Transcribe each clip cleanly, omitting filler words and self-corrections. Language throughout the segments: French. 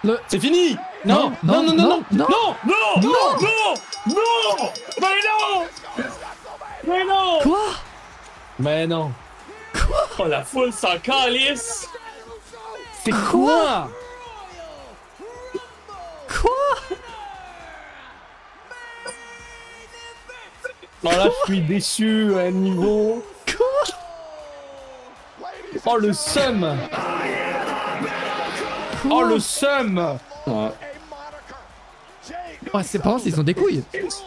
C'est fini. Non, non, non, non, non, non, non, non, non, non, mais non, mais non. Quoi? Mais non. Quoi? Oh, la foule s'en calisse. C'est Quoi? Quoi? Oh là, je suis déçu à un niveau. Quoi? Oh, le seum. Oh, le seum. Oh, c'est pas grave, ils ont des couilles.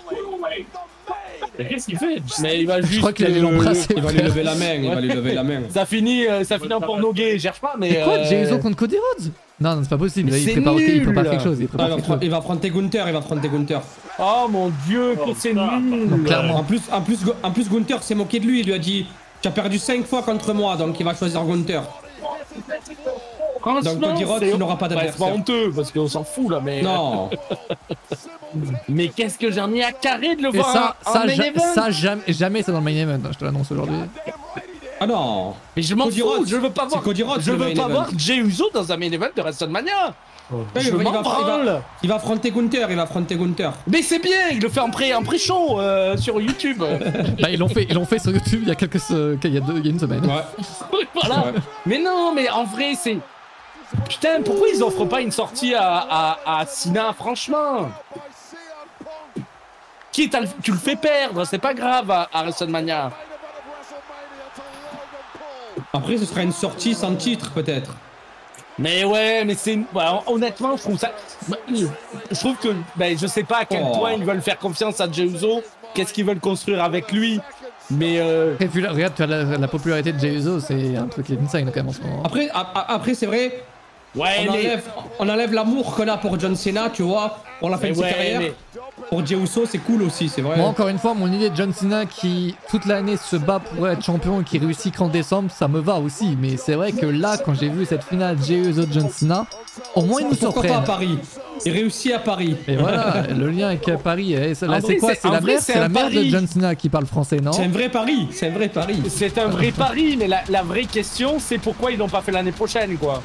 Mais qu'est-ce qu'il fait? Mais il va juste. Je crois qu'il allait l'embrasser. Il va lui lever la main, il va lui lever la main. Ça finit en porno gay, cherche pas, mais. C'est quoi, Jey Uso contre Cody Rhodes? Non, c'est pas possible, Mais il c'est prépare quelque chose. Il va affronter Gunther, Oh mon dieu, que c'est nul. Donc, clairement. En plus, Gunther s'est moqué de lui, il lui a dit tu as perdu 5 fois contre moi, donc il va choisir Gunther. Donc Cody Rhodes, il n'aura pas d'adversaire. C'est pas honteux, parce qu'on s'en fout là, mais. Non. Mais qu'est-ce que j'en ai à carrer de le Et voir en main event. ça jamais ça dans le main event, hein, je te l'annonce aujourd'hui. Ah non. Mais je m'en Cody fous, Rhodes, je veux pas voir. Cody Rhodes, Je le veux main pas event. voir Jey Uso dans un main event de WrestleMania. Je il m'en branle. va affronter Gunther, Mais c'est bien, il le fait en pré-show sur YouTube. Bah ils l'ont fait sur YouTube il y a une semaine. Ouais. Voilà. Ouais. Mais non, mais en vrai, c'est. Putain, pourquoi ils offrent pas une sortie à Cena, franchement? Quitte tu le fais perdre, c'est pas grave à WrestleMania. Après, ce sera une sortie sans titre, peut-être. Mais ouais, mais c'est. Bah, honnêtement, je trouve ça. Je trouve que. Ben, je sais pas à quel point ils veulent faire confiance à Jey Uso. Qu'est-ce qu'ils veulent construire avec lui. Mais. Et puis là, regarde, tu as la popularité de Jey Uso, c'est un truc qui est insane quand même en ce moment. Après c'est vrai. Ouais, on enlève l'amour qu'on a pour John Cena, tu vois, pour la fin de sa carrière. Pour Jey Uso, c'est cool aussi, c'est vrai. Moi, encore une fois, mon idée de John Cena qui, toute l'année, se bat pour être champion et qui réussit qu'en décembre, ça me va aussi. Mais c'est vrai que là, quand j'ai vu cette finale Jey Uso-John Cena, au moins ils nous Pourquoi surprennent. pas à Paris? Il réussit à Paris. Et voilà, le lien avec Paris. Là, c'est quoi? C'est la mère de John Cena qui parle français, non? C'est un vrai pari, c'est un vrai pari. C'est un vrai pari, mais la vraie question, c'est pourquoi ils l'ont pas fait l'année prochaine, quoi.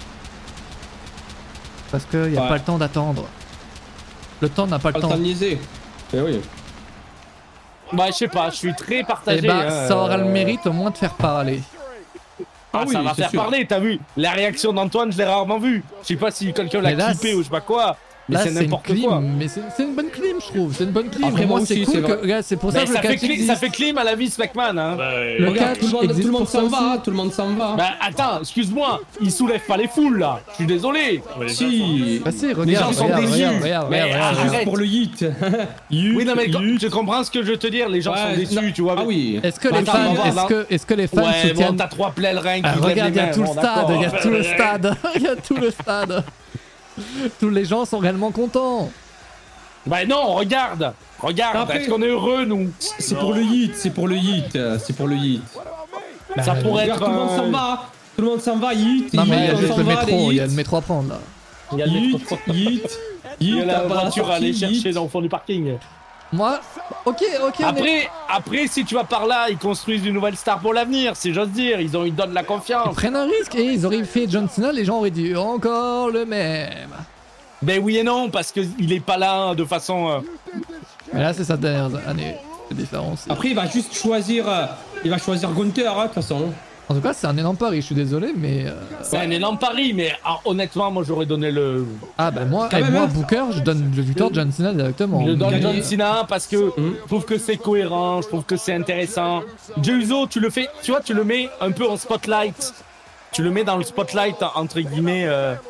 Parce qu'il n'y a pas le temps d'attendre. Le temps n'a pas le temps. Pas le temps de niaiser. Eh oui. Bah, je sais pas, je suis très partagé. Et bah, ça aura le mérite au moins de faire parler. Ah oui, ça va faire parler, t'as vu? La réaction d'Antoine, je l'ai rarement vue. Je sais pas si quelqu'un l'a clippé ou je sais pas quoi. Mais là, c'est n'importe quoi. Mais c'est une bonne clim, je trouve. C'est une bonne clim. Après, moi aussi, c'est cool c'est que. C'est pour ça que le catch existe. Ça fait clim à la Vince McMahon, hein. Le catch tout existe le monde pour ça s'en va, aussi. tout le monde s'en va. Bah attends, excuse-moi, ils soulèvent pas les foules là. Je suis désolé. Si. Bah si, Les gens regarde, sont déçus. regarde. Juste pour le hit. Oui, non mais tu comprends ce que je veux te dire, les gens sont déçus, tu vois. Ah oui. Est-ce que les fans Ouais, bon, soutiennent? t'as 3 pèlerins qui Regarde, il y a tout le stade, il y a tout le stade. Tous les gens sont réellement contents. Bah non, regarde, Après, est-ce qu'on est heureux nous? C'est pour le hit, c'est pour le hit. Ça pourrait Regarde, être. tout le monde s'en va. Tout le monde s'en va, hit. Non mais il y a on juste s'en le va, métro, les il y a hits. le métro à prendre là. Il y a le métro. Hit. Il y a la t'as pas voiture à aller sortie, chercher hit. dans le fond du parking. Moi, ok. Après, si tu vas par là, ils construisent une nouvelle star pour l'avenir, si j'ose dire. Ils donnent la Ils confiance. prennent un risque et ils auraient fait John Cena, les gens auraient dit encore le même. Ben oui et non, parce qu'il est pas là de façon. Mais là, c'est sa dernière année de différence. Après, il va juste choisir. Il va choisir Gunther, de toute façon. En tout cas, c'est un énorme pari, je suis désolé, mais. C'est un énorme pari, mais honnêtement, moi j'aurais donné le. Ah bah moi, Quand même, moi hein. Booker, je donne le victoire de John Cena directement. Je donne Gagné. John Cena parce que je trouve que c'est cohérent, je trouve que c'est intéressant. Jey Uso, tu le fais, tu vois, tu le mets un peu en spotlight. Tu le mets dans le spotlight, entre guillemets,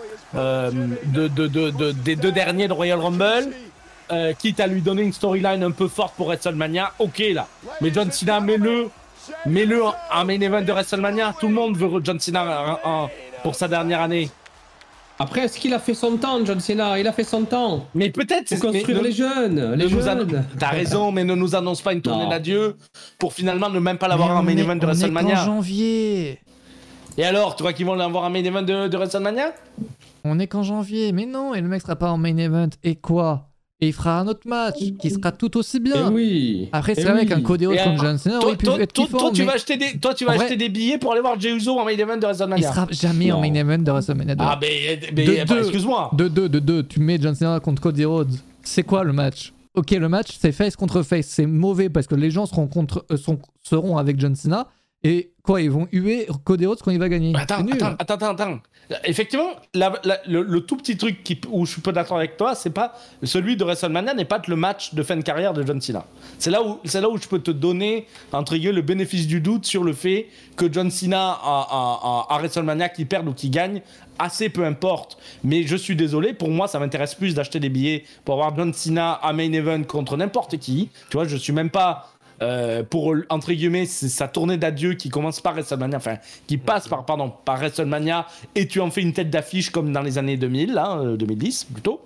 des 2 derniers de Royal Rumble. Quitte à lui donner une storyline un peu forte pour WrestleMania, ok là. Mais John Cena, mets-le en main event de WrestleMania. Tout le monde veut John Cena pour sa dernière année. Après, est-ce qu'il a fait son temps, John Cena? Il a fait son temps. Mais peut-être Faut construire les jeunes. T'as raison, mais ne nous annonce pas une tournée Non. d'adieu pour finalement ne même pas l'avoir en main event de On est WrestleMania. qu'en janvier. Et alors, tu crois qu'ils vont l'avoir en main event de WrestleMania? On est qu'en janvier, mais non, et le mec sera pas en main event. Et quoi? et il fera un autre match qui sera tout aussi Et bien. oui. Après, c'est Eh vrai oui. qu'un Cody Rhodes Et contre John Cena aurait pu être kiffant, tu mais vas acheter des, En vrai- acheter des billets pour aller voir Jey Uso en main event de il WrestleMania. sera jamais en Non. main event de WrestleMania 2. Ah, excuse-moi. De deux, tu mets John Cena contre Cody Rhodes. C'est quoi le match? Ok, le match, c'est face contre face. C'est mauvais parce que les gens seront avec John Cena. Et quoi, ils vont huer Cody Rhodes quand il va gagner. Attends. Effectivement, le tout petit truc où je suis pas d'accord avec toi, c'est pas celui de WrestleMania n'est pas le match de fin de carrière de John Cena. C'est là où je peux te donner entre guillemets le bénéfice du doute sur le fait que John Cena à WrestleMania qu'il perde ou qu'il gagne, assez peu importe. Mais je suis désolé, pour moi ça m'intéresse plus d'acheter des billets pour avoir John Cena à main event contre n'importe qui. Tu vois, je suis même pas pour, entre guillemets, c'est sa tournée d'adieu qui commence par WrestleMania, enfin, qui passe par WrestleMania, et tu en fais une tête d'affiche comme dans les années 2000, là, 2010 plutôt.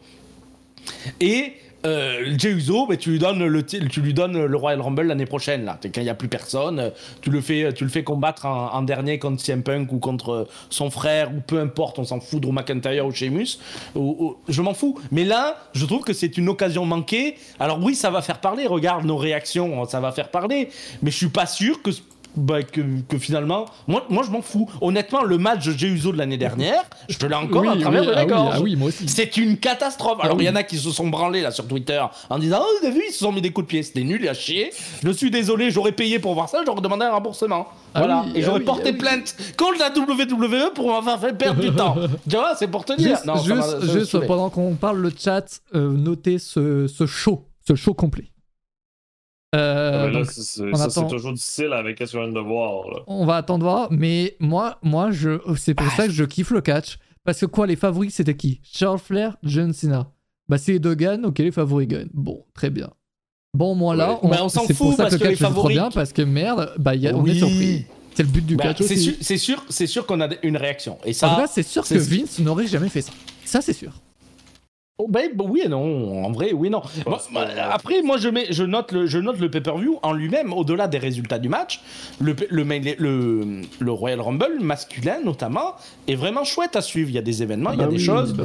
Et Jey Uso, tu lui donnes le Royal Rumble l'année prochaine, là. Quand il n'y a plus personne, tu le fais combattre en dernier contre CM Punk ou contre son frère, ou peu importe, on s'en fout, Drew McIntyre ou Sheamus, je m'en fous. Mais là, je trouve que c'est une occasion manquée. Alors oui, ça va faire parler, regarde nos réactions, ça va faire parler, mais je suis pas sûr que finalement, moi je m'en fous. Honnêtement, le match de Jey Uso de l'année dernière, je te l'ai encore à travers de la gorge. Ah oui, moi aussi. C'est une catastrophe. Alors il y en a qui se sont branlés là sur Twitter en disant oh vous avez vu, ils se sont mis des coups de pied, c'était nul et à chier. Je suis désolé, j'aurais payé pour voir ça, j'aurais demandé un remboursement. Voilà, et j'aurais porté plainte contre la WWE pour m'avoir fait perdre du temps. Tu vois, c'est pour te dire. Juste pendant qu'on parle le chat, notez ce show complet. Là, c'est toujours difficile avec ce qu'on vient de voir. Là. On va attendre voir, mais moi c'est pour ça que je kiffe le catch. Parce que quoi, les favoris, c'était qui? Charles Flair, John Cena. Bah, si les deux gagnent, ok, les favoris gagnent. Bon, très bien. Bon, moi là, on s'en c'est fout pour ça parce que le catch les est trop favoris... bien, parce que merde, on est surpris. C'est le but du catch aussi. C'est sûr qu'on a une réaction. Et ça, en vrai, c'est sûr que Vince n'aurait jamais fait ça. Ça, c'est sûr. Oh oui et non, en vrai, oui et non. Après, moi, je note le pay-per-view en lui-même, au-delà des résultats du match. Le Royal Rumble masculin, notamment, est vraiment chouette à suivre. Il y a des événements, il y a des choses.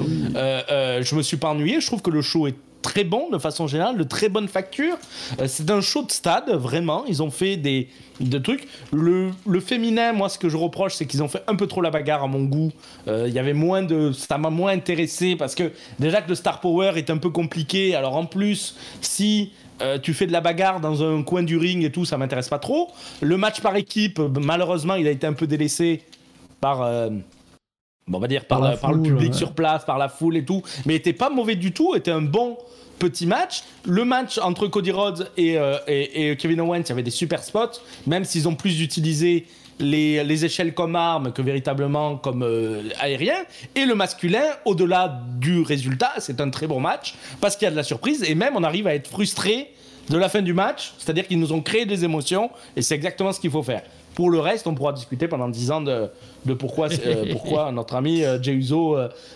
Je me suis pas ennuyé. Je trouve que le show est très bon de façon générale, de très bonne facture. C'est un show de stade, vraiment. Ils ont fait des trucs. Le féminin, moi, ce que je reproche, c'est qu'ils ont fait un peu trop la bagarre à mon goût. Il y avait ça m'a moins intéressé parce que déjà que le Star Power est un peu compliqué. Alors en plus, si tu fais de la bagarre dans un coin du ring et tout, ça m'intéresse pas trop. Le match par équipe, malheureusement, il a été un peu délaissé par... on va dire par le public sur place, par la foule et tout, mais était pas mauvais du tout, était un bon petit match. Le match entre Cody Rhodes et Kevin Owens, il y avait des super spots, même s'ils ont plus utilisé les échelles comme armes que véritablement comme aérien. Et le masculin, au-delà du résultat, c'est un très bon match, parce qu'il y a de la surprise, et même on arrive à être frustré de la fin du match, c'est-à-dire qu'ils nous ont créé des émotions, et c'est exactement ce qu'il faut faire. Pour le reste, on pourra discuter pendant 10 ans de pourquoi notre ami Jey Uso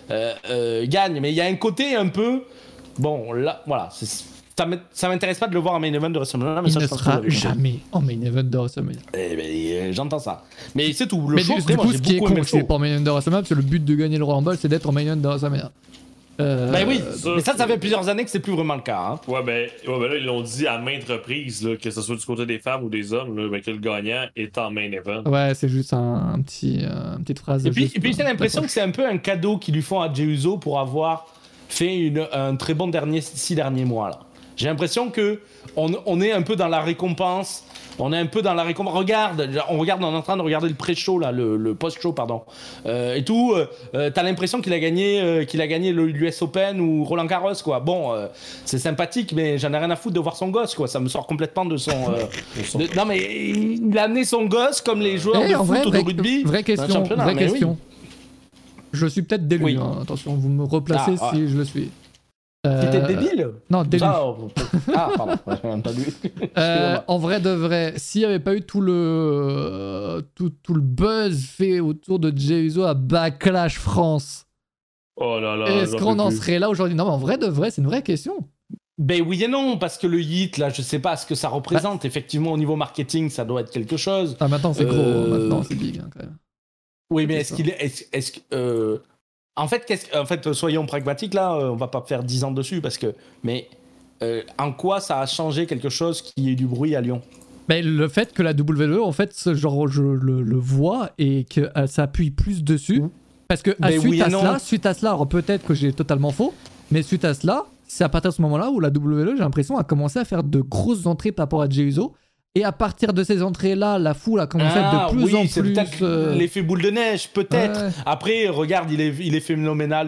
gagne. Mais il y a un côté un peu... Bon, là, voilà. Ça m'intéresse pas de le voir en main event de WrestleMania. Mais il ne sera jamais en main event de WrestleMania. J'entends ça. Mais c'est tout. Le show, du coup, ce qui est con, c'est pas en main event de WrestleMania, parce que le but de gagner le Royal Rumble, c'est d'être en main event de WrestleMania. Oui, mais ça fait plusieurs années que c'est plus vraiment le cas. Hein. Ouais, ben là, ils l'ont dit à maintes reprises, là, que ce soit du côté des femmes ou des hommes, là, que le gagnant est en main event. Ouais, c'est juste une petite phrase. Et puis j'ai l'impression que c'est un peu un cadeau qu'ils lui font à Jey Uso pour avoir fait un très bon 6 derniers mois. Là. J'ai l'impression que on est un peu dans la récompense. On est un peu dans la récompense. On est en train de regarder le pré-show, là, le post-show, pardon. Et tout, t'as l'impression qu'il a gagné l'US Open ou Roland Garros, quoi. Bon, c'est sympathique, mais j'en ai rien à foutre de voir son gosse, quoi. Ça me sort complètement de son... non, mais il a amené son gosse comme les joueurs de foot ou de rugby. Vraie question. Oui. Je suis peut-être d'élu, oui. hein. Attention, vous me replacez si je le suis. T'étais débile? Non, débile. Pardon, j'ai même pas vu. En vrai de vrai, s'il n'y avait pas eu tout le buzz fait autour de Jey Uso à Backlash France, oh là là, est-ce qu'on en serait là aujourd'hui? Non, mais en vrai de vrai, c'est une vraie question. Ben oui et non, parce que le hit, là, je sais pas ce que ça représente. Effectivement, au niveau marketing, ça doit être quelque chose. Ah, maintenant, c'est gros. Maintenant, c'est big, hein, quand même. Oui, mais en fait, soyons pragmatiques là, on va pas faire 10 ans dessus mais en quoi ça a changé quelque chose qu'il y ait du bruit à Lyon? Mais le fait que la WWE, en fait, genre, je le vois et que ça appuie plus dessus. Parce que suite à cela, alors peut-être que j'ai totalement faux, mais suite à cela, c'est à partir de ce moment-là où la WWE, j'ai l'impression, a commencé à faire de grosses entrées par rapport à Jey Uso. Et à partir de ces entrées-là, la foule a commencé à être de plus en c'est plus... peut-être l'effet boule de neige, peut-être. Ouais. Après, regarde, il est phénoménal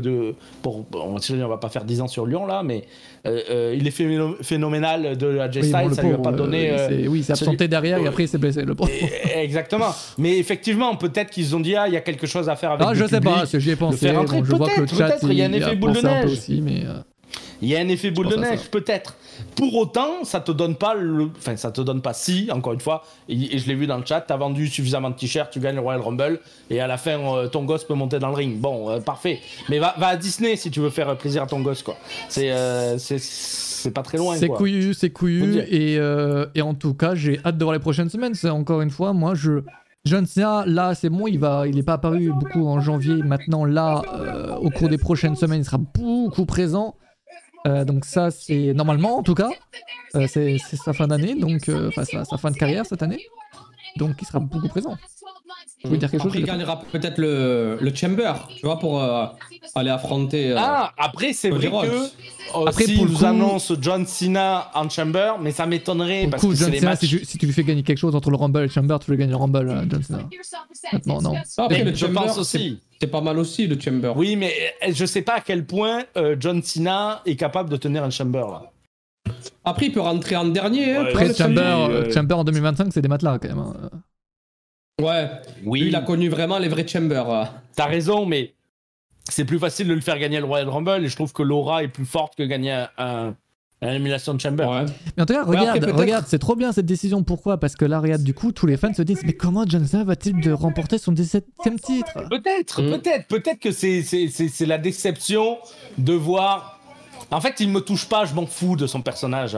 on va pas faire 10 ans sur Lyon, là, mais il est phénoménal de AJ Styles, ça lui a pas donné... il s'est absenté derrière et après il s'est blessé, le pauvre. Exactement. Mais effectivement, peut-être qu'ils ont dit, il y a quelque chose à faire avec je sais pas, j'y ai pensé. Bon, je vois que le chat, il y a un effet boule de neige. Aussi, mais... Il y a un effet boule de neige, peut-être. Pour autant, ça te donne pas ça te donne pas si, encore une fois, et je l'ai vu dans le chat, t'as vendu suffisamment de t-shirts, tu gagnes le Royal Rumble, et à la fin, ton gosse peut monter dans le ring. Bon, parfait. Mais va à Disney si tu veux faire plaisir à ton gosse, quoi. C'est pas très loin, c'est quoi. C'est couillu, et en tout cas, j'ai hâte de voir les prochaines semaines. C'est encore une fois, moi, John Cena, là, c'est bon, il est pas apparu beaucoup en janvier. Maintenant, là, au cours des prochaines semaines, il sera beaucoup présent. Donc ça, c'est normalement, en tout cas, c'est sa fin d'année, donc sa fin de carrière cette année. Donc il sera beaucoup présent. Vous voulez dire quelque chose? Après, il gagnera peut-être le Chamber, tu vois, pour aller affronter. Après, c'est vrai que après, si pour nous annonce John Cena en Chamber, mais ça m'étonnerait parce que John c'est Cena, les matchs... si tu lui fais gagner quelque chose entre le Rumble et le Chamber, tu veux gagner le Rumble, John Cena. Maintenant, non. Après, le je Chamber, pense aussi. C'est pas mal aussi, le Chamber. Oui, mais je sais pas à quel point John Cena est capable de tenir un Chamber, là. Après, il peut rentrer en dernier. Après, Chamber en 2025, c'est des matelas, quand même. Ouais, oui. Lui, il a connu vraiment les vrais Chamber. T'as raison, mais c'est plus facile de le faire gagner le Royal Rumble, et je trouve que l'aura est plus forte que gagner un élimination de Chamber. Ouais. Mais en tout cas, regarde, c'est trop bien cette décision. Pourquoi? Parce que là, regarde, du coup, tous les fans se disent, mais comment John Cena va-t-il remporter son 17e titre? Peut-être que c'est la déception de voir... En fait, il me touche pas, je m'en fous de son personnage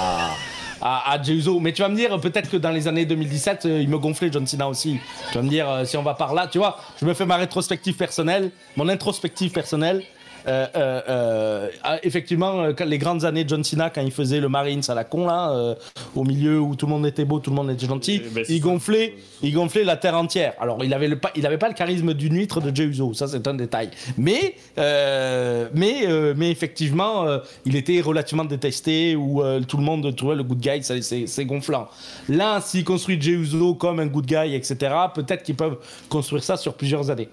à Jey Uso. Mais tu vas me dire, peut-être que dans les années 2017, il me gonflait John Cena aussi. Tu vas me dire, si on va par là, tu vois, je me fais ma rétrospective personnelle, mon introspective personnelle. Effectivement, les grandes années de John Cena, quand il faisait le Marines à la con là, au milieu où tout le monde était beau, tout le monde était gentil, il gonflait la terre entière. Alors il avait pas le charisme d'une huître de Jey Uso, ça c'est un détail. Mais effectivement, il était relativement détesté, où tout le monde trouvait le good guy, c'est gonflant. Là, s'il construit Jey Uso comme un good guy, etc., peut-être qu'ils peuvent construire ça sur plusieurs années.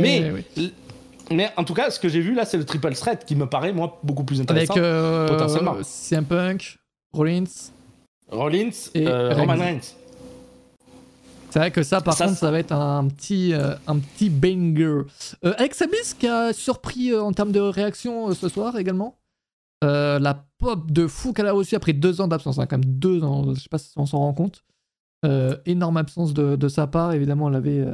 Mais en tout cas, ce que j'ai vu là, c'est le triple threat qui me paraît, moi, beaucoup plus intéressant. Avec potentiellement. CM Punk, Rollins et Roman Reigns. C'est vrai que ça, par contre, ça va être un petit banger. Alex Abyss qui a surpris en termes de réaction ce soir également. La pop de fou qu'elle a reçue après 2 ans d'absence, quand même 2 ans, je sais pas si on s'en rend compte. Énorme absence de sa part, évidemment, elle avait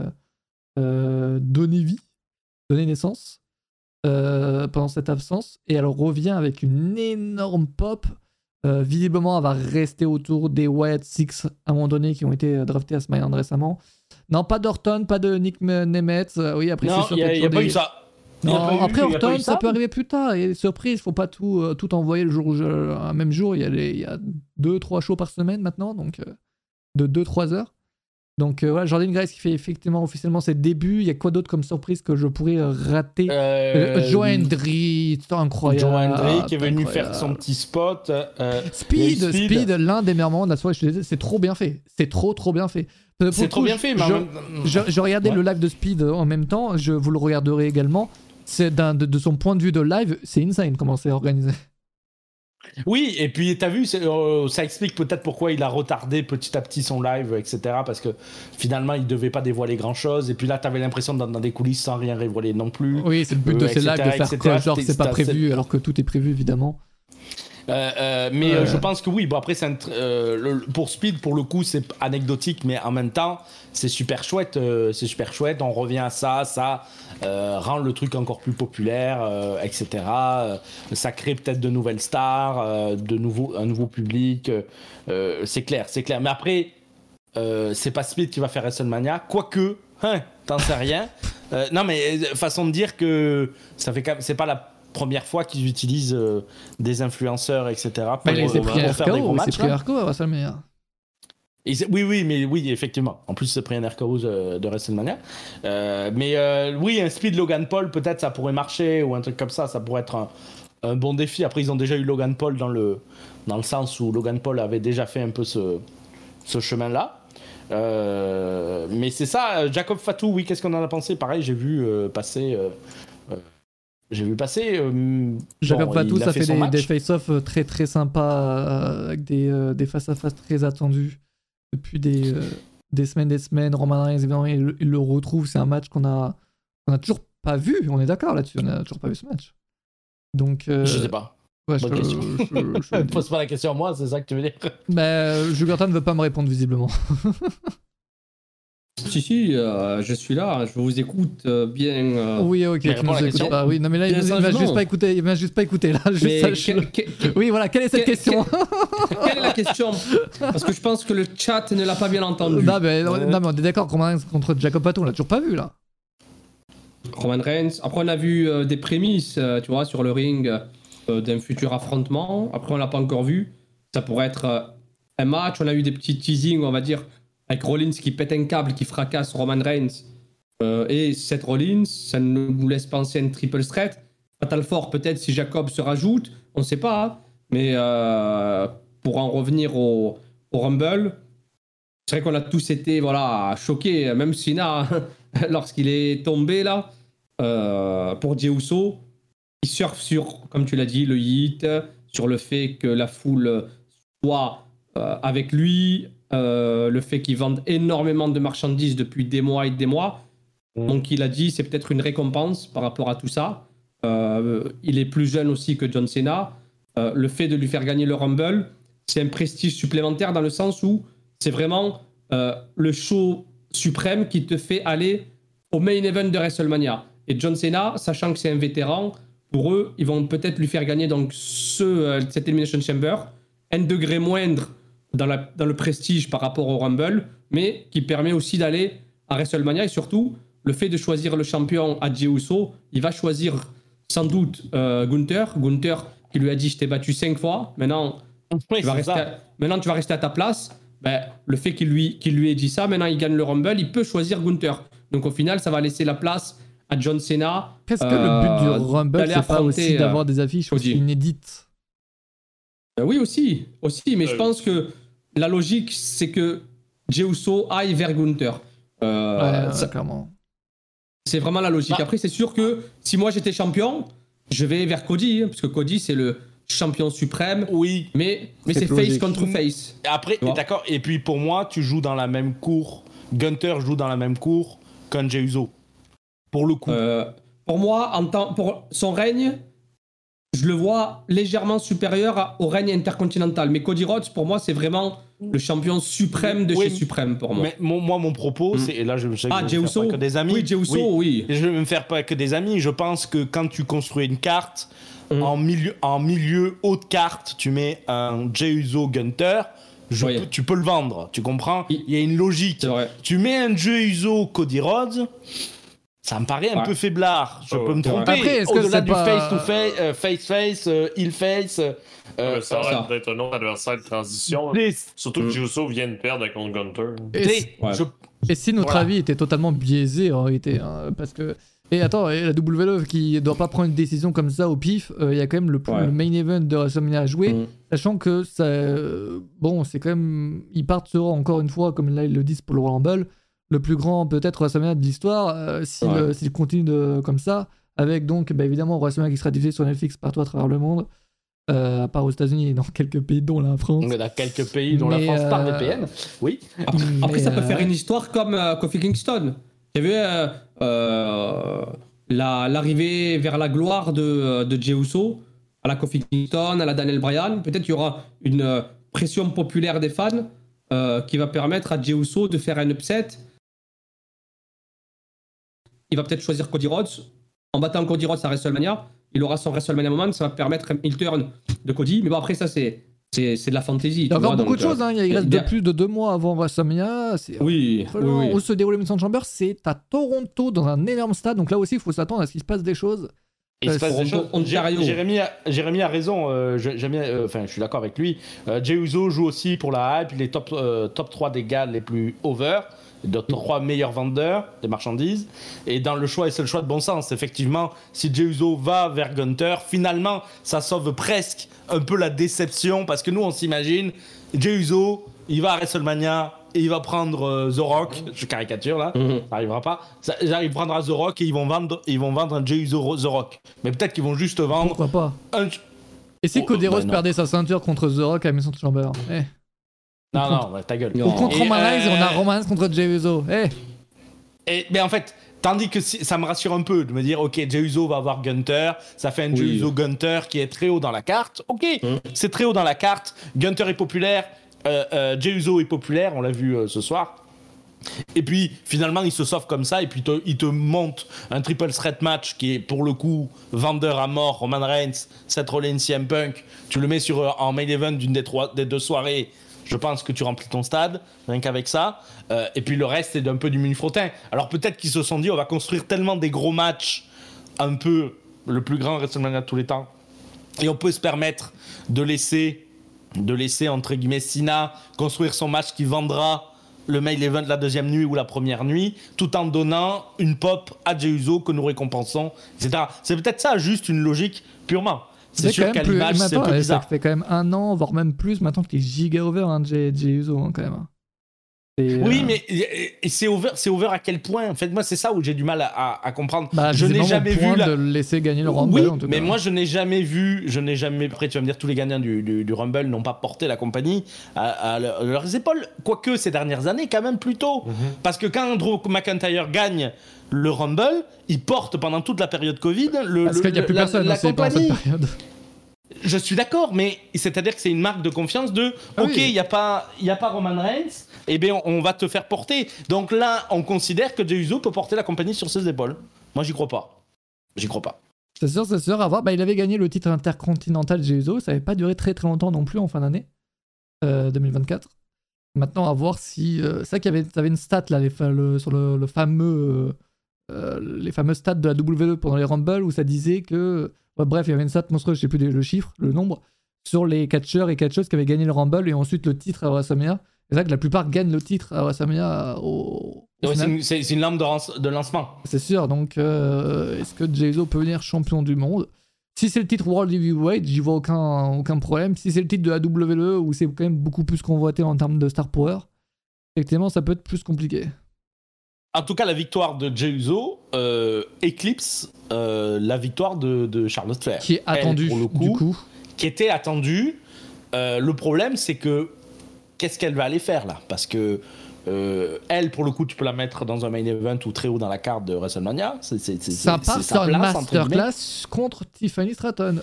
donné naissance pendant cette absence, et elle revient avec une énorme pop. Visiblement, elle va rester autour des Wyatt Six à un moment donné, qui ont été draftés à SmackDown récemment. Non, pas d'Orton, pas de Nick Nemeth. Oui, après, non, il n'y a pas eu ça. Non, après Orton, ça peut arriver plus tard. Et surprise, faut pas tout envoyer le jour où un même jour. Il y a 2-3 shows par semaine maintenant, donc de 2-3 heures. Donc voilà, Jordan Grace qui fait effectivement officiellement ses débuts. Il y a quoi d'autre comme surprise que je pourrais rater? Joe Hendry, c'est incroyable. Joe Hendry qui est venu faire son petit spot. Speed, l'un des meilleurs moments de la soirée. Je te disais, c'est trop bien fait. C'est trop bien fait. C'est trop bien fait. Je regardais le live de Speed en même temps. Je vous le regarderai également. C'est de son point de vue de live, c'est insane comment c'est organisé. Oui, et puis t'as vu, ça explique peut-être pourquoi il a retardé petit à petit son live, etc. Parce que finalement, il devait pas dévoiler grand-chose. Et puis là, t'avais l'impression d'être dans des coulisses sans rien révéler non plus. Oui, c'est le but de ces lives, de faire quoi, genre c'est pas prévu, alors que tout est prévu, évidemment. Je pense que oui. Bon, après, pour Speed, pour le coup, c'est anecdotique, mais en même temps, c'est super chouette. On revient à ça rend le truc encore plus populaire, etc. Ça crée peut-être de nouvelles stars, un nouveau public. C'est clair. Mais après, c'est pas Speed qui va faire WrestleMania, quoique, t'en sais rien. Non, mais façon de dire que ça fait c'est pas première fois qu'ils utilisent des influenceurs, etc. pour, Mais il s'est pris un pour faire des gros RKO, il matchs. s'est pris là. un RKO à WrestleMania. Oui, effectivement. En plus, c'est pris un RKO de WrestleMania. Oui, un speed Logan Paul, peut-être ça pourrait marcher, ou un truc comme ça pourrait être un bon défi. Après, ils ont déjà eu Logan Paul dans le sens où Logan Paul avait déjà fait un peu ce chemin-là. Mais c'est ça, Jacob Fatu, oui, qu'est-ce qu'on en a pensé? Pareil, j'ai vu passer. Jacob Fatu, il a ça fait son match. des face-off très très sympas avec des face-à-face très attendus depuis des semaines. Roman Reigns, évidemment, il le retrouve. C'est un match qu'on a toujours pas vu. On est d'accord là-dessus. On a toujours pas vu ce match. Donc. Je sais pas. Ouais, Bonne question. Ne pose pas la question à moi, c'est ça que tu veux dire? Jugerton ne veut pas me répondre visiblement. Si, je suis là, je vous écoute bien. Oui, ok, Mais tu nous réponds à la écoutes question. pas. Oui, non, mais là, il va juste pas écouter. Il va juste pas écouter là. Mais Oui, voilà, quelle est cette question? quelle est la question? Parce que je pense que le chat ne l'a pas bien entendu. Non, mais on est d'accord, Roman Reigns contre Jacob Fatu, on l'a toujours pas vu là. Roman Reigns. Après, on a vu des prémices, tu vois, sur le ring d'un futur affrontement. Après, on l'a pas encore vu. Ça pourrait être un match. On a eu des petits teasings, on va dire, avec Rollins qui pète un câble, qui fracasse Roman Reigns et Seth Rollins. Ça nous laisse penser à une triple threat. Fatal 4, peut-être si Jacob se rajoute, on ne sait pas. Hein. Mais pour en revenir au Rumble, c'est vrai qu'on a tous été choqués. Même Cena, lorsqu'il est tombé là, pour Jey Uso, il surfe sur, comme tu l'as dit, le hit, sur le fait que la foule soit avec lui, le fait qu'il vende énormément de marchandises depuis des mois et des mois. Donc il a dit c'est peut-être une récompense par rapport à tout ça. Il est plus jeune aussi que John Cena. Le fait de lui faire gagner le Rumble, c'est un prestige supplémentaire dans le sens où c'est vraiment le show suprême qui te fait aller au main event de WrestleMania. Et John Cena, sachant que c'est un vétéran, pour eux, ils vont peut-être lui faire gagner donc cette Elimination Chamber, un degré moindre dans le prestige par rapport au Rumble, mais qui permet aussi d'aller à WrestleMania. Et surtout, le fait de choisir le champion à Jey Uso, il va choisir sans doute Gunther qui lui a dit je t'ai battu 5 fois, maintenant, tu vas rester à ta place. Le fait qu'il lui ait dit ça, maintenant il gagne le Rumble, il peut choisir Gunther. Donc au final, ça va laisser la place à John Cena. Qu'est-ce que le but du Rumble, c'est pas aussi d'avoir des affiches aussi inédites? Oui, aussi, mais je pense que la logique, c'est que Jey Uso aille vers Gunther. Clairement. C'est vraiment la logique. Après, c'est sûr que si moi j'étais champion, je vais vers Cody, parce que Cody, c'est le champion suprême. Oui. Mais c'est face contre face. Après, d'accord. Et puis pour moi, tu joues dans la même cour. Gunther joue dans la même cour qu'un Jey Uso. Pour le coup. Pour moi, pour son règne, je le vois légèrement supérieur au règne intercontinental. Mais Cody Rhodes, pour moi, c'est vraiment le champion suprême de chez Suprême, pour moi. Mais mon propos, c'est... Et là, je sais que je Jey vais me Uso. faire pas que des amis. Oui, Jey Uso, oui. Je vais me faire pas que des amis. Je pense que quand tu construis une carte, en milieu haut de carte, tu mets un Jey Uso Gunther... Tu peux le vendre, tu comprends? Il y a une logique. Tu mets un Jey Uso Cody Rhodes... Ça me paraît un peu faiblard. Je peux me tromper. Après, est-ce au-delà que du face-to-face, face-face, heel-face... ça va être un autre adversaire de transition. Surtout que Jey Uso vient de perdre contre Gunther. Et si notre avis était totalement biaisé en réalité, parce que... Et attends, la WWE qui doit pas prendre une décision comme ça au pif, il y a quand même le main event de WrestleMania à jouer, sachant que ça... Bon, c'est quand même... Ils partent sur, encore une fois, comme là ils le disent pour le Royal Rumble, le plus grand peut-être WrestleMania de l'histoire, s'il continue comme ça, avec donc évidemment WrestleMania qui sera diffusé sur Netflix partout à travers le monde, à part aux États-Unis et dans quelques pays dont la France. On est dans quelques pays dont la France par VPN. Oui. Après ça peut faire une histoire comme Kofi Kingston. Il y avait l'arrivée vers la gloire de Jey Uso à la Kofi Kingston, à la Daniel Bryan. Peut-être qu'il y aura une pression populaire des fans qui va permettre à Jey Uso de faire un upset. Il va peut-être choisir Cody Rhodes. En battant Cody Rhodes à WrestleMania, il aura son WrestleMania moment, ça va permettre un heel turn de Cody. Mais bon, après, ça, c'est de la fantaisie. Il y a encore beaucoup de choses. Il reste plus de 2 mois avant WrestleMania. Oui. Où se déroule Elimination Chamber, c'est à Toronto, dans un énorme stade. Donc là aussi, il faut s'attendre à ce qu'il se passe des choses. Il se passe des choses. Ontario. Jérémy a raison. Je suis d'accord avec lui. Jey Uso joue aussi pour la hype. Il est top 3 des gars les plus over. Les 3 meilleurs vendeurs des marchandises. Et dans le choix, et c'est le choix de bon sens. Effectivement, si Jey Uso va vers Gunther, finalement, ça sauve presque un peu la déception. Parce que nous, on s'imagine, Jey Uso, il va à WrestleMania. Et il va prendre The Rock, je caricature là, ça n'arrivera pas. Il prendra The Rock et ils vont vendre un Jey Uso The Rock. Mais peut-être qu'ils vont juste vendre. Pourquoi pas Et si Cody Rhodes perdait sa ceinture contre The Rock à Maison Chamber Non, ta gueule. Ou contre Roman Reigns, on a Roman Reigns contre Jey Uso. Mais en fait, tandis que ça me rassure un peu de me dire, ok, Jey Uso va avoir Gunther, ça fait un Jey Uso Gunther qui est très haut dans la carte. Ok, c'est très haut dans la carte. Gunther est populaire. Jey Uso est populaire, on l'a vu ce soir. Et puis finalement il se sauve comme ça et puis il te monte un triple threat match qui est pour le coup vendeur à mort. Roman Reigns, Seth Rollins, CM Punk, tu le mets en main event d'une des 2 soirées, je pense que tu remplis ton stade rien qu'avec ça. Et puis le reste c'est un peu du menu frottin. Alors peut-être qu'ils se sont dit on va construire tellement des gros matchs, un peu le plus grand WrestleMania de tous les temps, et on peut se permettre de laisser entre guillemets Cena construire son match qui vendra le main event de la deuxième nuit ou la première nuit, tout en donnant une pop à Jey Uso que nous récompensons, etc. C'est peut-être ça, juste une logique purement. C'est sûr qu'à l'image, c'est un peu bizarre. Ça fait quand même 1 an, voire même plus, maintenant qu'il est giga over, Jey Uso, quand même. Oui, mais c'est over à quel point? En fait, moi, c'est ça où j'ai du mal à comprendre. Je n'ai jamais vu de le laisser gagner le Rumble. Oui, en tout mais cas. moi, je n'ai jamais. Après, tu vas me dire, tous les gagnants du Rumble n'ont pas porté la compagnie à leurs épaules. Quoique ces dernières années, quand même plutôt. Parce que quand Drew McIntyre gagne le Rumble, il porte pendant toute la période Covid parce qu'il n'y a plus personne la aussi pendant compagnie. cette période. Je suis d'accord, mais c'est-à-dire que c'est une marque de confiance de ok, il y a pas Roman Reigns, et bien on va te faire porter. Donc là, on considère que Jey Uso peut porter la compagnie sur ses épaules. Moi, j'y crois pas. C'est sûr, à voir. Il avait gagné le titre intercontinental Jey Uso, ça n'avait pas duré très très longtemps non plus en fin d'année 2024. Maintenant, à voir si c'est ça qu'il y avait une stat là, sur le fameux les fameux stats de la WWE pendant les Rumble où ça disait que bref, il y avait une stat monstrueuse, je sais plus le chiffre, le nombre, sur les catcheurs et catcheuses qui avaient gagné le Rumble et ensuite le titre à WrestleMania. C'est vrai que la plupart gagnent le titre à WrestleMania au c'est une lampe de lancement. C'est sûr, donc est-ce que Jey Uso peut devenir champion du monde? Si c'est le titre World Heavyweight, j'y vois aucun problème. Si c'est le titre de la WWE où c'est quand même beaucoup plus convoité en termes de star power, effectivement, ça peut être plus compliqué. En tout cas, la victoire de Jey Uso éclipse la victoire de Charlotte Flair. Qui est attendue, du coup. Qui était attendue. Le problème, c'est que qu'est-ce qu'elle va aller faire, là? Parce que elle, pour le coup, tu peux la mettre dans un main event ou très haut dans la carte de WrestleMania. Ça part sur une masterclass contre Tiffany Stratton.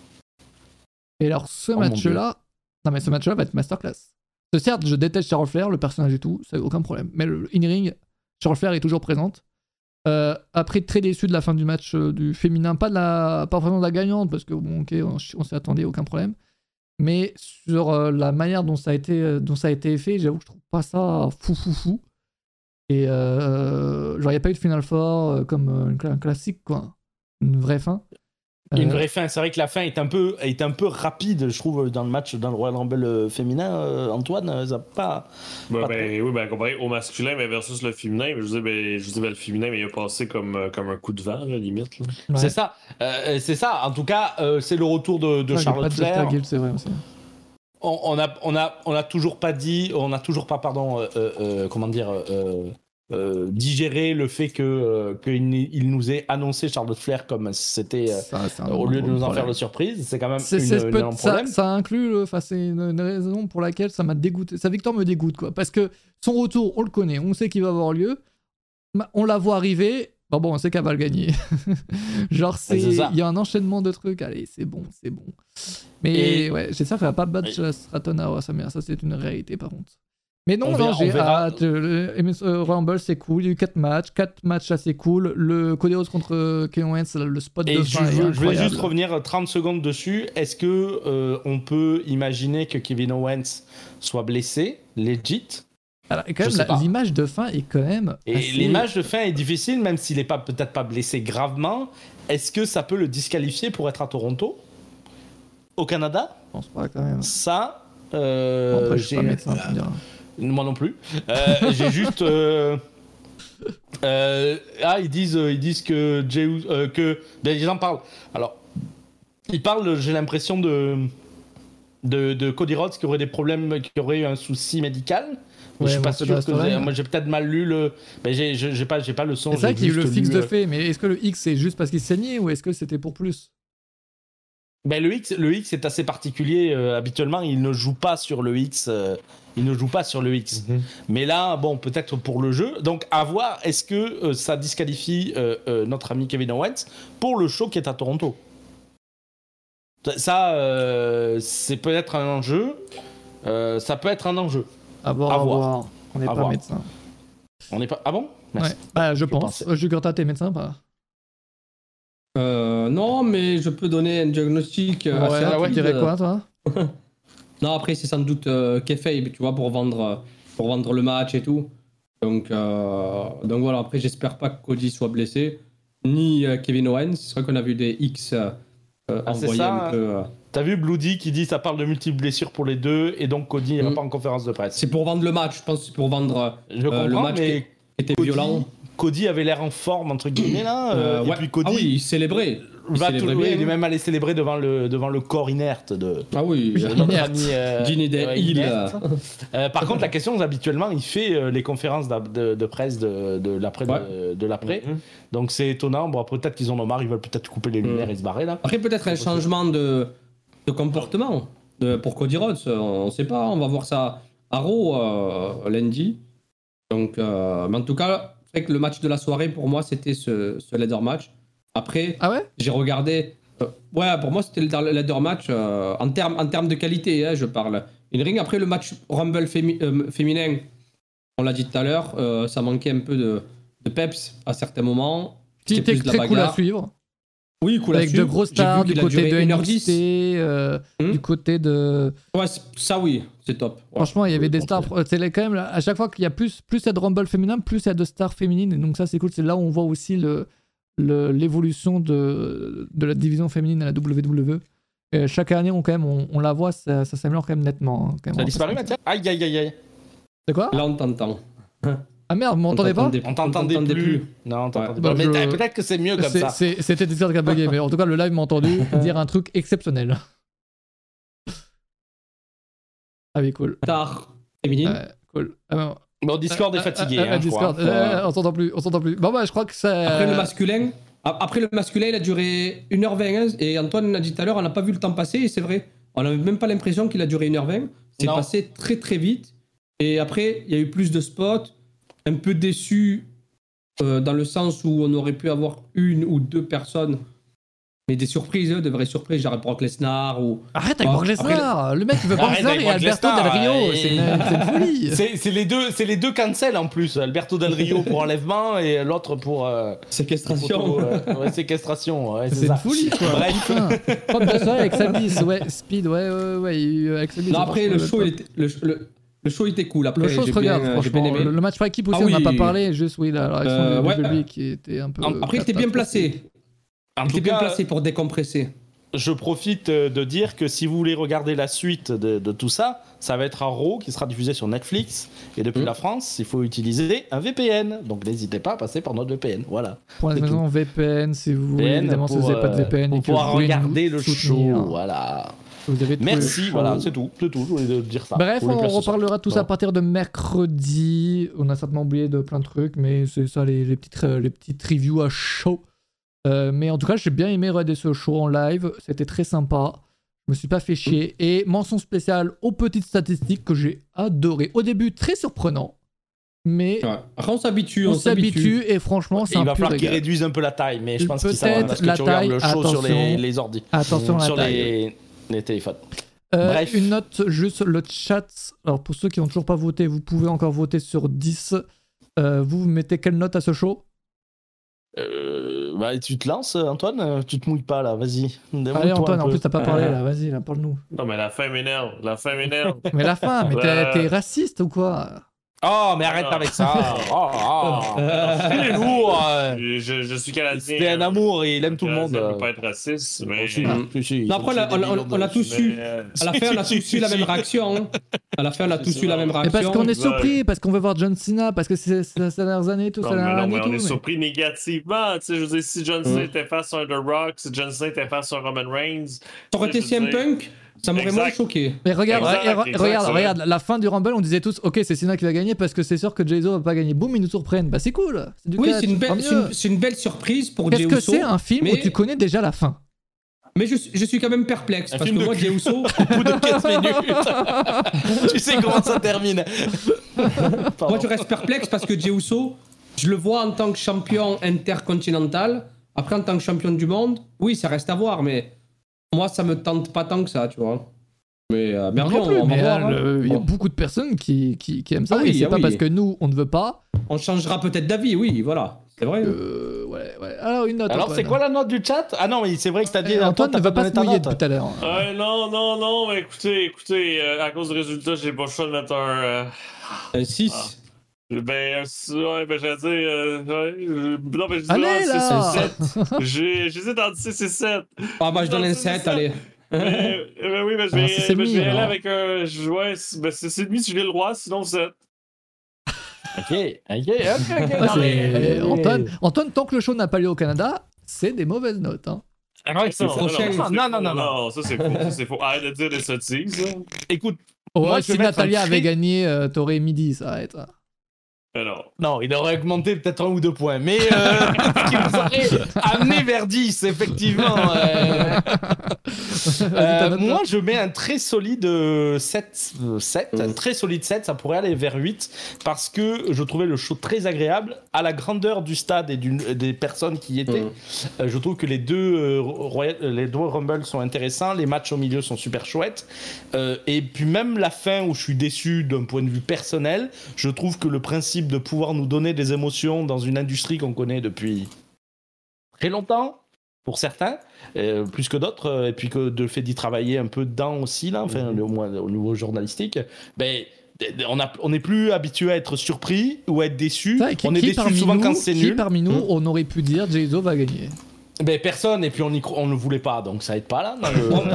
Et alors, ce match-là va être masterclass. Certes, je déteste Charlotte Flair, le personnage et tout, ça n'a aucun problème. Mais le in-ring, Charlotte Flair est toujours présente. Après, très déçu de la fin du match du féminin, pas vraiment de la gagnante, parce que bon, ok, on s'y attendait, aucun problème. Mais sur la manière dont ça a été fait, j'avoue que je trouve pas ça fou. Et genre, il n'y a pas eu de Final Four comme un classique, quoi. Une vraie fin. Une vraie fin. C'est vrai que la fin est un peu rapide, je trouve, dans le match, dans le Royal Rumble féminin. Antoine, ça pas. Comparé au masculin, mais versus le féminin, je dis, le féminin, mais il a passé comme un coup de vent, là, limite. Là. Ouais. C'est ça. En tout cas, c'est le retour de Charlotte Flair. C'est vrai aussi. On a toujours pas digérer le fait qu'il nous ait annoncé Charlotte Flair comme c'était au lieu de nous en faire la surprise. C'est quand même un problème. Ça inclut, c'est une raison pour laquelle ça m'a dégoûté. Sa victoire me dégoûte, quoi. Parce que son retour, on le connaît, on sait qu'il va avoir lieu, on la voit arriver. Bon, on sait qu'elle va le gagner. Genre, il y a un enchaînement de trucs. Allez, c'est bon. Mais ouais, j'espère qu'elle va pas battre Stratton à WrestleMania. Ça, c'est une réalité, par contre. Mais non, j'ai hâte. Le Rumble, c'est cool. Il y a eu 4 matchs assez cool. Le Cody Rhodes contre Kevin Owens, le spot de fin. Je voulais juste revenir 30 secondes dessus. Est-ce que on peut imaginer que Kevin Owens soit blessé, legit? Alors, et quand même, l'image de fin est quand même. Et l'image de fin est difficile, même s'il n'est peut-être pas blessé gravement. est-ce que ça peut le disqualifier pour être à Toronto, au Canada? Je pense pas quand même. Ça, Bon, après, je suis pas j'ai- médecin, tu me diras. moi non plus. J'ai juste. Ils disent que ben, ils en parlent. Alors, ils parlent. J'ai l'impression de Cody Rhodes qui aurait des problèmes, qui aurait eu un souci médical. Mais Ouais, je suis pas bon, c'est sûr la que story, hein. moi j'ai peut-être mal lu le. Ben, j'ai pas le son. C'est ça j'ai qu'il y a eu le juste fixe lu, de fait, mais est-ce que le X c'est juste parce qu'il saignait ou est-ce que c'était pour plus? Ben, le X est assez particulier. Habituellement, il ne joue pas sur le X. Il ne joue pas sur le X. Mais là, bon, peut-être pour le jeu. Donc, à voir, est-ce que ça disqualifie notre ami Kevin Owens pour le show qui est à Toronto? Ça, c'est peut-être un enjeu. Ça peut être un enjeu. À voir, À à voir. voir. On n'est À pas voir. médecin. On n'est pas. Ah bon? Merci. Ouais. Bah, je pense. pensais. Jugurta, t'es médecin pas? Non, mais je peux donner un diagnostic assez Ouais, tu rapide. dirais quoi, toi? Non, après, c'est sans doute kayfabe, tu vois, pour vendre le match et tout. Donc voilà, après, j'espère pas que Cody soit blessé, ni Kevin Owens. C'est vrai qu'on a vu des X c'est envoyés ça, un peu. T'as vu Bloody qui dit ça parle de multiples blessures pour les deux et donc Cody n'ira pas en conférence de presse. C'est pour vendre le match, je pense, que c'est pour vendre Je comprends, le match mais qui était Cody, violent. Cody avait l'air en forme entre guillemets là. Ouais. Et puis Cody. Ah oui, il célébrait. Il va célébrait tout- oui, bien. il est même allé célébrer devant le corps inerte de Ah oui, notre Inerte. ami Ginny Day Hill. inerte. Par contre, la question, habituellement, il fait les conférences de presse de l'après. Ouais. De l'après. Donc c'est étonnant. Bon, peut-être qu'ils en ont marre, ils veulent peut-être couper les lumières et se barrer là. Après, peut-être un changement de comportement pour Cody Rhodes. On ne sait pas, on va voir ça à Raw lundi. Donc, mais en tout cas, c'est vrai que le match de la soirée, pour moi, c'était ce ladder match. Après, Ah ouais? j'ai regardé. Ouais, pour moi, c'était le ladder match en termes de qualité, hein, je parle. In-ring. Après, le match Rumble féminin, on l'a dit tout à l'heure, ça manquait un peu de peps à certains moments. Qui C'était était plus de la très cool à bagarre. suivre. Oui, cool Avec à de suivre. grosses J'ai stars vu du qu'il a côté duré de 1h10. NXT, du côté de. Ouais, ça oui, c'est top. Ouais. Franchement, il y avait des stars. C'est quand même à chaque fois qu'il y a plus il y a de Rumble féminin, plus il y a de stars féminines. Et donc ça, c'est cool. C'est là où on voit aussi l'évolution de la division féminine à la WWE. Et chaque année, on la voit, ça s'améliore quand même nettement. Hein, quand même. Ça a disparu, Mathieu? Aïe, aïe, aïe, aïe. C'est quoi? Là, on t'entend. Ah merde, vous m'entendez pas? On t'entendait plus. Non, on t'entendait Ouais. pas. Bah, Mais je- peut-être que c'est mieux comme ça. C'était Discord qui a bugué, mais en tout cas, le live m'a entendu dire un truc exceptionnel. Ah oui, cool. Star féminine. Cool. Ah, bon. Bon, Discord est fatigué. hein, je Discord, crois. on s'entend plus, on s'entend plus. Bon bah je crois que ça. Après le masculin, il a duré 1h20. Et Antoine l'a dit tout à l'heure, on n'a pas vu le temps passer. Et c'est vrai, on n'avait même pas l'impression qu'il a duré 1h20. C'est Non. passé très très vite. Et après, il y a eu plus de spots. Un peu déçu dans le sens où on aurait pu avoir une ou deux personnes. Mais des surprises, de vraies surprises, genre Brock Lesnar ou. Arrête avec Bon, Brock Lesnar. Le mec il veut Brock Arrête Lesnar avec et Brock Alberto Lesnar, Del Rio. et- C'est une folie. C'est les deux cancel en plus. Alberto Del Rio pour enlèvement et l'autre pour. Séquestration. Séquestration. Ouais, C'est ça. une folie quoi. Bref. Putain. Comme de ça avec Sabis, ouais, Speed, ouais, il y a eu avec Sabis. Non, après, le show, le show était cool. Après, Le show se j'ai regarde, bien- j'ai bien franchement. aimé. Le match par équipe aussi, Ah on n'a oui. pas parlé. Juste, oui, la réaction du Ouais. public qui était un peu. Après, il était bien placé. En Il était tout bien cas, placé pour décompresser. je profite de dire que si vous voulez regarder la suite de tout ça, ça va être un Raw qui sera diffusé sur Netflix. Et depuis la France, il faut utiliser un VPN. Donc n'hésitez pas à passer par notre VPN. Voilà. Pour la C'est maison, VPN, si vous voulez, VPN évidemment, si vous pour, n'avez pas de VPN. pour et que pouvoir vous voulez regarder nous le soutenir, show. Voilà. Vous avez tout le Merci. show. Voilà, c'est tout. C'est tout. Je voulais dire ça. Bref, Je voulais on placer ça. reparlera de tout ça à partir de mercredi. On a certainement oublié de plein de trucs, mais c'est ça les petites reviews à chaud. Mais en tout cas, j'ai bien aimé regarder ce show en live. C'était très sympa. Je me suis pas fait chier. Et mention spéciale aux petites statistiques que j'ai adoré. Au début, très surprenant. Mais Ouais. Après, on s'habitue. on s'habitue et franchement, c'est Il un va pur falloir qu'ils régal. réduisent un peu la taille, mais je pense qu'ils Peut-être savent parce que la tu regardes taille, le show sur attention. les ordi. Attention à la Sur taille. les téléphones. Bref. Une note, juste le chat. Alors, pour ceux qui n'ont toujours pas voté, vous pouvez encore voter sur 10. Vous mettez quelle note à ce show? Bah, tu te lances, Antoine? Tu te mouilles pas là, vas-y. Allez, Antoine, en plus, t'as pas parlé là. Vas-y, là, parle-nous. Non, mais la fin m'énerve. La fin m'énerve. Mais la fin, mais Ouais. t'es raciste ou quoi? Oh, mais arrête avec ça. Il est lourd. Je suis canadien. C'était un amour et il aime tout le monde. Ça peut pas être raciste, mais. Non, après, on a tous eu. À la fin, on a tous eu la même réaction. Hein. À la fin, on a tous eu la même Mais réaction. parce qu'on est surpris, parce qu'on veut voir John Cena, parce que c'est ces dernières années, tout ça. Non, mais on est surpris négativement. Tu sais, je veux dire, si John Cena était face à The Rock, si John Cena était face à Roman Reigns. Ça aurait été CM Punk, ça m'aurait moins choqué. Mais regarde, Exact, regarde, la fin du Rumble, on disait tous, ok, c'est Cena qui va gagner parce que c'est sûr que Jey Uso va pas gagner. Boum, ils nous surprennent. Bah c'est cool. C'est du Oui, catch, c'est une belle surprise pour Jey Qu'est-ce que Uso. c'est un film où tu connais déjà la fin? Mais je suis quand même perplexe parce que moi, Jey Uso. Au bout de 15 minutes. Tu sais comment ça termine. Moi, je reste perplexe parce que Jey Uso, je le vois en tant que champion intercontinental. Après, en tant que champion du monde, oui, ça reste à voir, mais moi, ça me tente pas tant que ça, tu vois. Mais après, on va voir. Il y a beaucoup de personnes qui aiment ça. Ah oui, et c'est ah pas oui. parce que nous, on ne veut pas. On changera peut-être d'avis, oui, voilà. C'est vrai. Ouais. Alors, une note. Alors, Antoine. c'est quoi la note du chat? Ah non, mais c'est vrai que t'as dit. Antoine ne t'as va pas se donné ta mouiller note. depuis tout à l'heure. Non, mais écoutez, à cause du résultat, j'ai pas le choix de mettre Un 6. Ben, j'allais dire. Non, mais je dis Allez, non, là! c'est 7. J'hésite entre 6 et 7. Ah, bah, je donne un 7, allez. Ben oui, mais je Ah, vais, c'est je vais mis, aller alors. avec un. Ouais, c'est demi si j'ai le droit, sinon 7. Ok. Ah, Non, mais- Antoine, tant que le show n'a pas lieu au Canada, c'est des mauvaises notes. Hein. Non. Ça c'est faux. Arrête de dire des sottises. Là. Écoute, Ouais, moi, je si vais mettre Natalia un avait très- gagné, t'aurais midi, ça arrête. Alors. Non, il aurait augmenté peut-être 1 ou 2 points. Mais ce qui vous aurait amené vers 10, effectivement. Moi, je mets un très solide 7. Un très solide 7, ça pourrait aller vers 8. Parce que je trouvais le show très agréable. À la grandeur du stade et des personnes qui y étaient, je trouve que les deux Rumble sont intéressants. Les matchs au milieu sont super chouettes. Et puis même la fin où je suis déçu d'un point de vue personnel, je trouve que le principe de pouvoir nous donner des émotions dans une industrie qu'on connaît depuis très longtemps, pour certains, plus que d'autres, et puis que de le fait d'y travailler un peu dedans aussi, là, enfin, au moins au niveau journalistique, ben, on n'est plus habitué à être surpris ou à être déçu. On est déçu souvent quand c'est Qui nul. parmi nous, on aurait pu dire Jey Uso va gagner? Ben, personne, et puis on ne le voulait pas, donc ça aide pas là.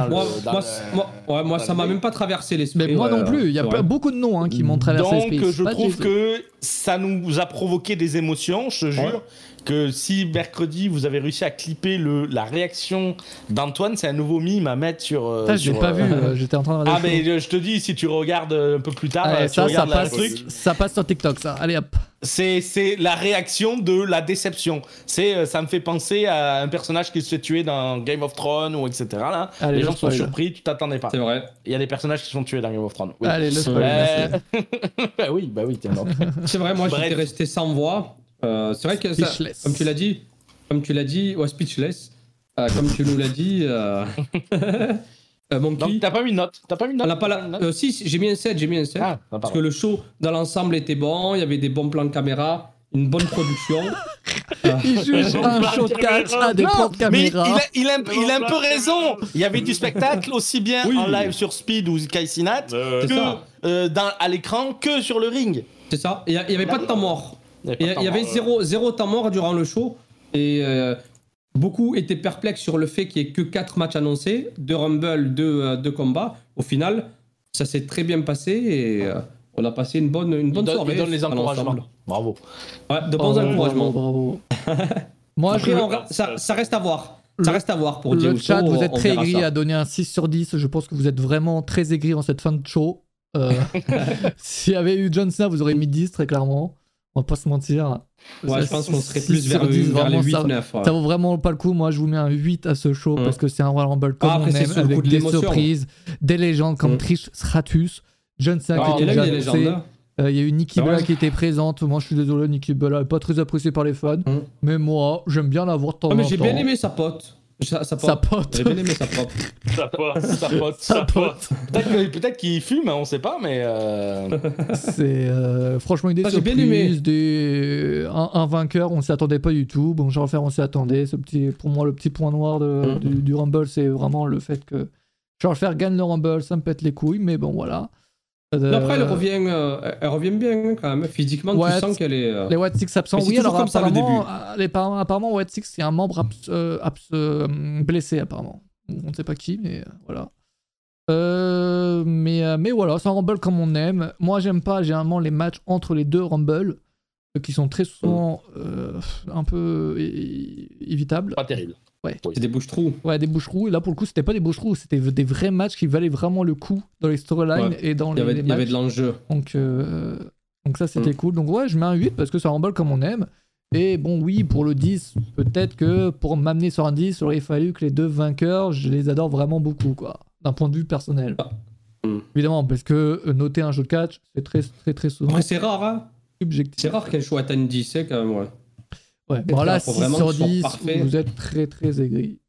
Moi, ça m'a même pas traversé l'esprit. Mais moi non plus, il y a beaucoup de noms qui m'ont traversé l'esprit. Donc je Pas trouve Jey Uso. que ça nous a provoqué des émotions, je te jure. Que si mercredi vous avez réussi à clipper la réaction d'Antoine, c'est un nouveau mime à mettre sur. Ça, je l'ai pas vu, j'étais en train de regarder. Ah, mais je te dis, si tu regardes un peu plus tard, Allez, tu regardes ça passe sur TikTok, ça. Allez hop. C'est la réaction de la déception. Ça me fait penser à un personnage qui se fait tuer dans Game of Thrones ou etc. Là. Allez, les le gens sont spoil. surpris, tu t'attendais pas. C'est vrai. Il y a des personnages qui sont tués dans Game of Thrones. Oui. Allez, le spoil. Bah oui, t'es mort. C'est vrai, moi Bref. j'étais resté sans voix. C'est vrai que ça, Speechless. comme tu l'as dit, ouais, speechless. Comme tu nous l'as dit, Monkey. Donc t'as pas mis de note. On n'a pas la... si, j'ai mis un 7, Ah, parce que le show dans l'ensemble était bon, il y avait des bons plans de caméra, une bonne production. Il juge un show de catch à des plans de Mais caméra. il a un peu raison. Il y avait du spectacle aussi bien Oui. en live sur Speed ou Kaisinat C'est ça. à l'écran que sur le ring. C'est ça. Il n'y avait pas de temps mort. Il Il y avait zéro temps mort durant le show. Et beaucoup étaient perplexes sur le fait qu'il n'y ait que 4 matchs annoncés, 2 Rumble, 2 combats. Au final, ça s'est très bien passé et on a passé une bonne soirée. Il donne les à encouragements. l'ensemble. Bravo. Ouais, de bons encouragements. Bravo. Moi, Après, je... ça reste à voir. Ça reste à voir pour Jey Le Uso, chat, vous êtes on très verra aigris ça. à donner un 6 sur 10. Je pense que vous êtes vraiment très aigris en cette fin de show. S'il y avait eu John Cena, vous aurez mis 10 très clairement. On va pas se mentir. Ouais, Ça, je pense qu'on serait 6 plus vers sur 10, les vraiment, 8-9. ça ouais. vaut vraiment pas le coup. Moi, je vous mets un 8 à ce show parce que c'est un Royal Rumble comme après, on c'est aime, sur le coup avec de des l'émotion. surprises, des légendes comme Trish Stratus, John Cena qui Il y était a eu déjà des annoncé. légendes. Il y a eu Nikki Ah ouais. Bella qui était présente. Moi, je suis désolé, Nikki Bella est pas très appréciée par les fans. Mais moi, j'aime bien la voir de temps Ah, mais en j'ai temps. bien aimé sa pote. Sa Sa pote. J'ai bien aimé sa pote. Ça passe. Sa pote. Sa pote. Peut-être qu'il fume, on sait pas, mais. C'est franchement une des Ah, j'ai bien aimé. surprises, un vainqueur, on s'y attendait pas du tout. Bon, je vais refaire, on s'y attendait. Pour moi, le petit point noir du Rumble, c'est vraiment le fait que Charles Fer gagne le Rumble, ça me pète les couilles, mais bon, voilà. Mais après, elle revient bien quand même. Physiquement, Ouais, tu sens qu'elle est. Les White Six absents, Mais c'est oui, toujours alors comme ça, le apparemment, White Six, c'est un membre blessé, apparemment. On ne sait pas qui, mais voilà. Mais voilà, c'est un Rumble comme on aime. Moi, j'aime pas généralement les matchs entre les deux Rumble, qui sont très souvent un peu évitables. Pas terrible. Ouais. C'est des bouches-trous. Ouais, des boucherous. Et là, pour le coup, c'était pas des boucherous, c'était des vrais matchs qui valaient vraiment le coup dans les storylines et dans les matchs. Il y avait de l'enjeu. Donc ça, c'était cool. Donc ouais, je mets un 8 parce que c'est un Rumble comme on aime. Et bon, oui, pour le 10, peut-être que pour m'amener sur un 10, il aurait fallu que les deux vainqueurs, je les adore vraiment beaucoup, quoi. D'un point de vue personnel. Évidemment, parce que noter un jeu de catch, c'est très souvent Après, c'est rare, hein. subjectif. C'est rare qu'un show atteigne 10, c'est quand même, ouais. Ouais, bon là, faut 6 vraiment sur que ce soit 10, parfait. vous êtes très aigris.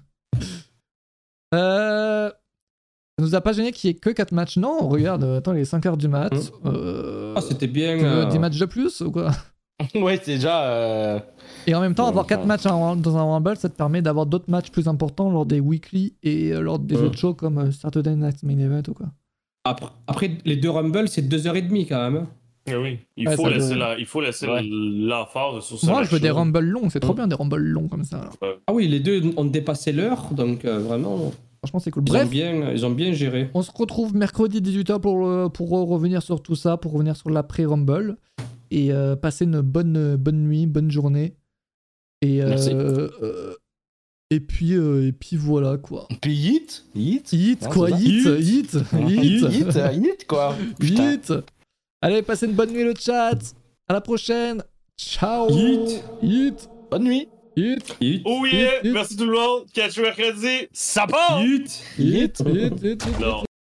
Ça nous a pas gêné qu'il y ait que 4 matchs. Non, regarde, attends, il est 5h du mat. C'était bien. Tu veux 10 matchs de plus ou quoi? Ouais, c'est déjà. Et en même temps, avoir 4 matchs dans un Rumble, ça te permet d'avoir d'autres matchs plus importants lors des weekly et lors des autres shows comme Saturday Night Main Event ou quoi. Après, les deux Rumble, c'est 2h30 quand même. Oui, il Ouais, faut ça laisser Ouais. l'emphase sur ça. Moi, je veux des Rumble longs, c'est trop bien des Rumble longs comme ça. Alors. Ah oui, les deux ont dépassé l'heure, donc vraiment, Franchement, c'est cool. ils Bref, ont bien géré. on se retrouve mercredi 18h pour revenir sur tout ça, pour revenir sur l'après-Rumble. Et passer une bonne nuit, bonne journée. Et, Merci. et puis voilà quoi. Puis Hit Hit Non, quoi, c'est ça. hit, quoi. Putain. hit. Allez, passez une bonne nuit le chat. À la prochaine. Ciao. Hit. Bonne nuit. Hit. Oh yeah! Hit. Merci tout le monde! Catch you mercredi! Ça part! Hit. Non.